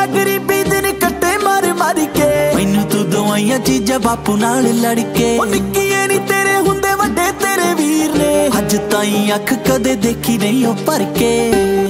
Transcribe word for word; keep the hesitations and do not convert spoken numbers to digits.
ਆ ਗਰੀਬੀ ਦਿਨ ਕੱਟੇ ਮਾਰ ਮਾਰ ਕੇ। ਮੈਨੂੰ ਤੂੰ ਦਵਾਈਆਂ ਚੀਜ਼ਾਂ ਬਾਪੂ ਨਾਲ ਲੜ ਕੇ। ਉਹ ਨਿੱਕੀਏ ਨੀ ਤੇਰੇ ਹੁੰਦੇ ਵੱਡੇ ਤੇਰੇ ਵੀਰ ਨੇ, ਅੱਜ ਤਾਈਂ ਅੱਖ ਕਦੇ ਦੇਖੀ ਨਹੀਂ ਉਹ ਭਰ ਕੇ।